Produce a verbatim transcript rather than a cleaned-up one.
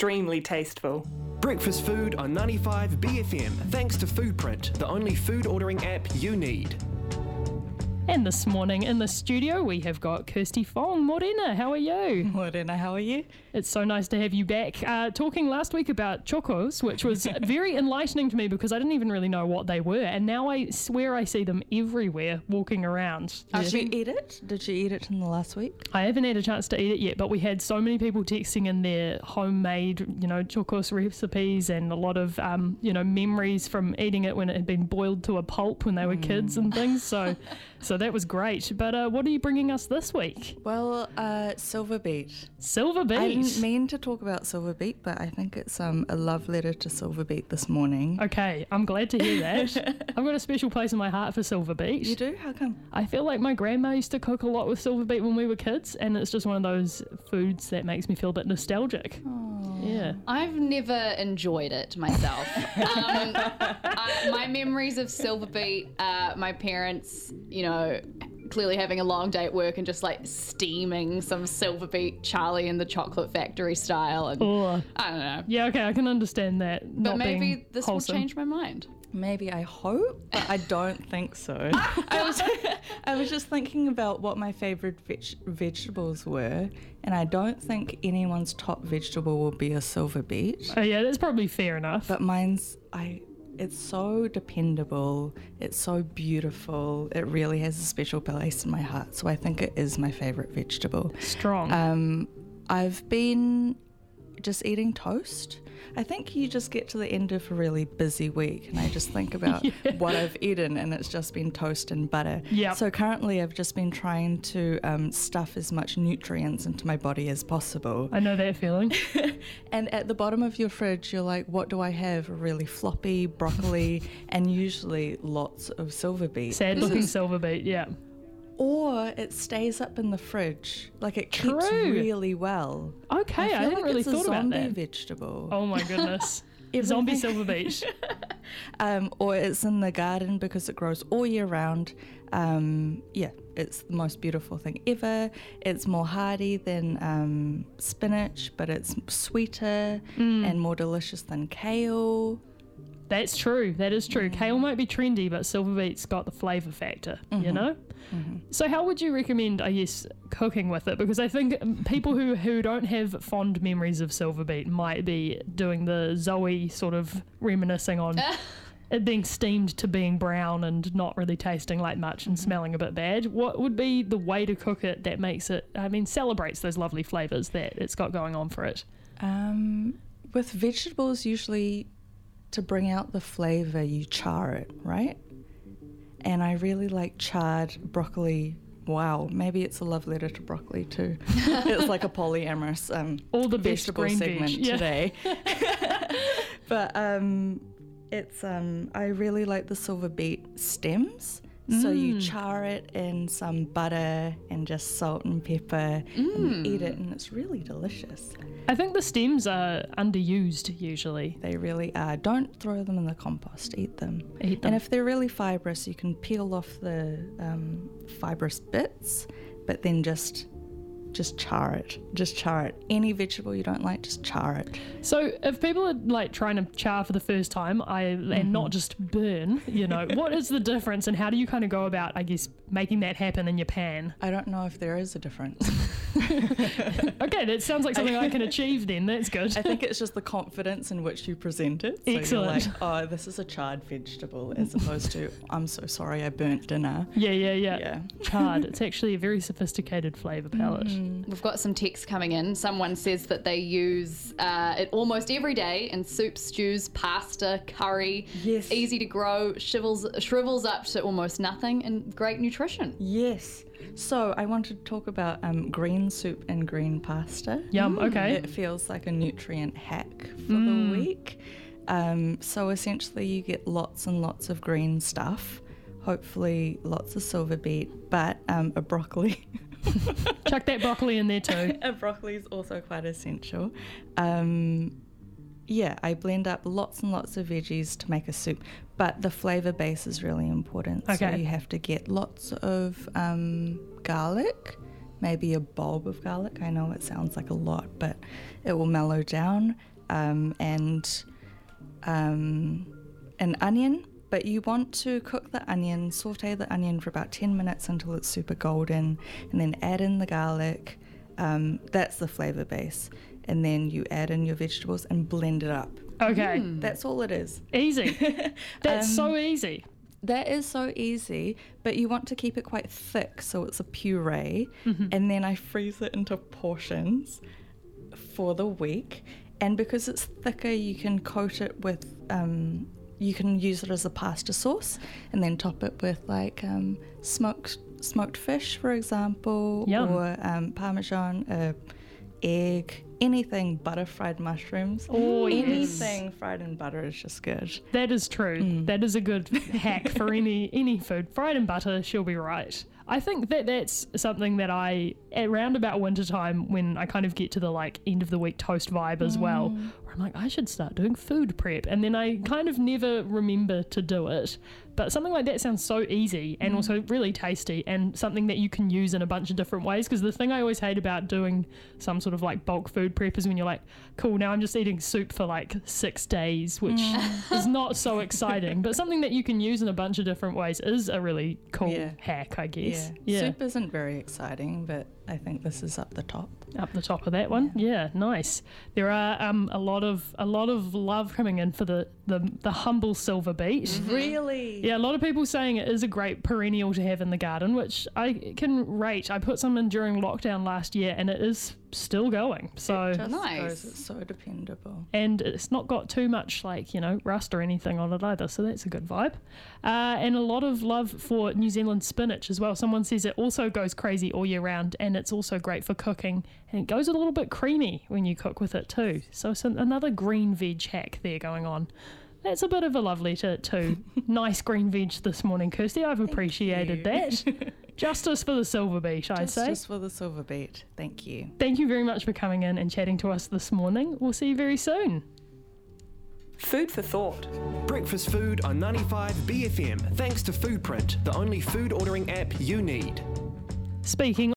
extremely tasteful. Breakfast food on ninety-five B F M, thanks to Foodprint, the only food ordering app you need. And this morning in the studio we have got Kirsty Fong. Morena, how are you? Morena, how are you? It's so nice to have you back. Uh, talking last week about chocos, which was very enlightening to me because I didn't even really know what they were, and now I swear I see them everywhere walking around. Did you eat it? Did you eat it in the last week? I haven't had a chance to eat it yet, but we had so many people texting in their homemade, you know, chocos recipes and a lot of, um, you know, memories from eating it when it had been boiled to a pulp when they were mm. kids and things. So, so that was great. But uh, what are you bringing us this week? Well, uh, silver beet. Silver beet. I didn't mean to talk about silver beet, but I think it's um, a love letter to silver beet this morning. Okay, I'm glad to hear that. I've got a special place in my heart for silver beet. You do? How come? I feel like my grandma used to cook a lot with silver beet when we were kids, and it's just one of those foods that makes me feel a bit nostalgic. Oh. Yeah. I've never enjoyed it myself. um, I, my memories of silver beet, uh, my parents, you know, clearly having a long day at work and just like steaming some silver beet Charlie and the Chocolate Factory style, and oh. I don't know. Yeah, okay, I can understand that. But maybe this wholesome. will change my mind. Maybe, I hope, but I don't think so. I was I was just thinking about what my favourite veg- vegetables were, and I don't think anyone's top vegetable will be a silver beet. Oh yeah, that's probably fair enough. But mine's, I. It's so dependable, it's so beautiful, it really has a special place in my heart, so I think it is my favourite vegetable. Strong. Um, I've been just eating toast. I think you just get to the end of a really busy week and I just think about yeah. what I've eaten, and it's just been toast and butter. Yep. So currently I've just been trying to um, stuff as much nutrients into my body as possible. I know that feeling. And at the bottom of your fridge, you're like, what do I have? Really floppy broccoli and usually lots of silver beet. Sad looking silver beet, yeah. Or it stays up in the fridge, like it keeps True. really well. Okay, I, I, feel hadn't like really it's thought a about zombie that. vegetable. Oh my goodness. Zombie silver beet. um, or it's in the garden because it grows all year round. Um, yeah, it's the most beautiful thing ever. It's more hardy than um, spinach, but it's sweeter mm. and more delicious than kale. That's true. That is true. Mm. Kale might be trendy, but silver beet's got the flavour factor, mm-hmm. you know? Mm-hmm. So how would you recommend, I guess, cooking with it? Because I think people who, who don't have fond memories of silver beet might be doing the Zoe sort of reminiscing on it being steamed to being brown and not really tasting like much and mm-hmm. smelling a bit bad. What would be the way to cook it that makes it, I mean, celebrates those lovely flavours that it's got going on for it? Um, with vegetables, usually to bring out the flavour, you char it, right? And I really like charred broccoli. Wow, maybe it's a love letter to broccoli too. It's like a polyamorous um, all the vegetable best segment veg. Yeah. today. But um, it's um, I really like the silver beet stems. Mm. So you char it in some butter and just salt and pepper mm. and eat it, and it's really delicious. I think the stems are underused usually. They really are. Don't throw them in the compost, eat them. Eat them. And if they're really fibrous, you can peel off the um, fibrous bits, but then just just char it. Just char it. Any vegetable you don't like, just char it. So if people are like trying to char for the first time, I and mm-hmm. not just burn, you know, what is the difference and how do you kind of go about, I guess, making that happen in your pan? I don't know if there is a difference. Okay, that sounds like something I can achieve then. That's good. I think it's just the confidence in which you present it. So Excellent. You're like, oh, this is a charred vegetable, as opposed to, I'm so sorry I burnt dinner. Yeah, yeah, yeah. yeah. Charred. It's actually a very sophisticated flavour palette. Mm-hmm. We've got some texts coming in. Someone says that they use uh, it almost every day in soup, stews, pasta, curry. Yes. Easy to grow, shrivels, shrivels up to almost nothing, and great nutrition. Yes. So I wanted to talk about um, green soup and green pasta. Yum, okay. It feels like a nutrient hack for Mm. the week. Um, so essentially you get lots and lots of green stuff, hopefully lots of silver beet, but um, a broccoli. Chuck that broccoli in there too. A broccoli is also quite essential. Um, yeah, I blend up lots and lots of veggies to make a soup, but the flavour base is really important. Okay. So you have to get lots of um, garlic, maybe a bulb of garlic. I know it sounds like a lot, but it will mellow down. um, and um, an onion. But you want to cook the onion, saute the onion for about ten minutes until it's super golden, and then add in the garlic. Um, that's the flavor base. And then you add in your vegetables and blend it up. Okay. Mm. That's all it is. Easy. That's Um, so easy. That is so easy, but you want to keep it quite thick so it's a puree. Mm-hmm. And then I freeze it into portions for the week. And because it's thicker, you can coat it with... Um, you can use it as a pasta sauce and then top it with like um, smoked smoked fish, for example, Yum. or um, parmesan, uh, egg, anything, butter fried mushrooms. Oh, yes. Anything fried in butter is just good. That is true. Mm. That is a good hack for any any food. Fried in butter, she'll be right. I think that that's something that I, around about winter time, when I kind of get to the like end of the week toast vibe as well, where I'm like, I should start doing food prep. And then I kind of never remember to do it. But something like that sounds so easy and also really tasty and something that you can use in a bunch of different ways. Because the thing I always hate about doing some sort of like bulk food prep is when you're like, cool, now I'm just eating soup for like six days, which is not so exciting. But something that you can use in a bunch of different ways is a really cool Yeah. hack, I guess. Yeah. Soup isn't very exciting, but I think this is up the top. Up the top of that one, yeah, nice. There are um, a lot of a lot of love coming in for the the, the humble silver beet. Really? Yeah, a lot of people saying it is a great perennial to have in the garden, which I can rate. I put some in during lockdown last year, and it is still going. So Just Nice. goes, it's so dependable. and it's not got too much like, you know, rust or anything on it either, so that's a good vibe. Uh, and a lot of love for New Zealand spinach as well. Someone says it also goes crazy all year round, and it's also great for cooking, and it goes a little bit creamy when you cook with it too. So it's an- another green veg hack there going on. That's a bit of a love letter too. Nice green veg this morning, Kirsty. I've appreciated you. that. Justice for the silver beet, I'd Just, say. just for the silver beet. Thank you. Thank you very much for coming in and chatting to us this morning. We'll see you very soon. Food for thought. Breakfast food on ninety-five B F M, thanks to Foodprint, the only food ordering app you need. Speaking